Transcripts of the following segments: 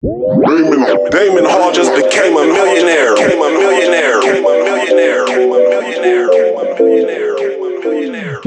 Damon Hall just became a millionaire. Became a millionaire. Became a millionaire. Became a millionaire. Became a millionaire. Became a millionaire.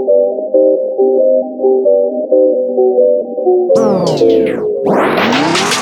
Oh.